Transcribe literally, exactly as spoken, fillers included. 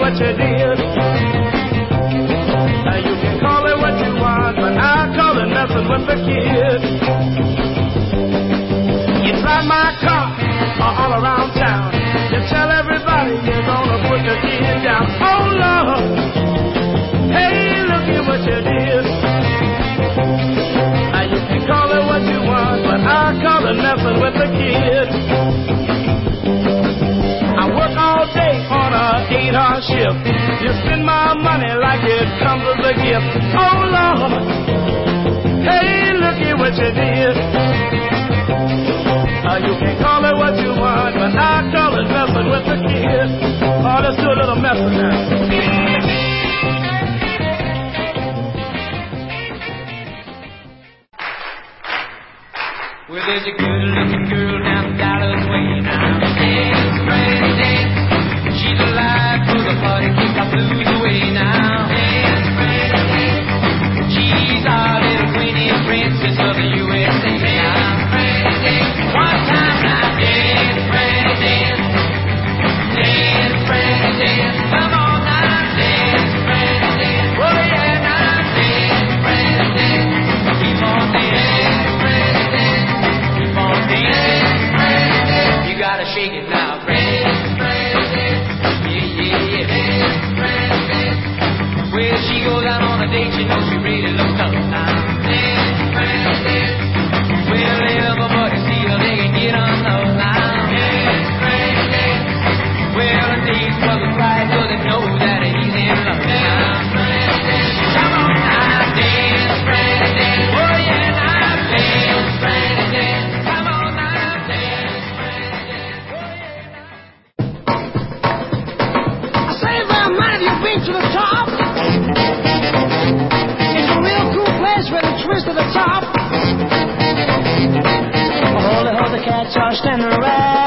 what you did. Now you can call it what you want, but I call it messing with the kid. You drive my car all around town. You tell everybody you're gonna put the kid down. Oh Lord, hey, look at what you did. Now you can call it what you want, but I call it messing with the kid. I work all day on a eight-hour shift. You spend my money like it comes as a gift. Oh Lord, hey, look at what you did. Uh, you can call it what you want, but I call it messing with the kid. Oh, let's do a little messing now. Well, there's a good-looking girl down Dallas way now. Dance, Freddy, dance. She's alive for the party, kick our blues away now. Dance, Freddy, dance. She's our little queenie princess of the U S A now. Freddy, dance. One time now. Dance, Freddy, dance. Dance, Freddy, dance. Come on now. Dance, Freddy, dance. Oh, yeah, now. Dance, Freddy, dance. Keep on dancing, Freddy, dance. Keep on dancing. You gotta shake it now, Freddy. Yeah, yeah, yeah. Well, she goes out on a date, you know she really looks tough now. Well, everybody see her, they can get on those now. Well, the date's for the prize, so they know that he's in love now. Come on now, dance, Freddy, dance. Oh yeah, now dance, Freddy, dance. Come on now, dance, Freddy, dance. Oh yeah, now. I say, well, man, have you been to the top? It's a real cool place where the twist to the top. All the other cats are standing around.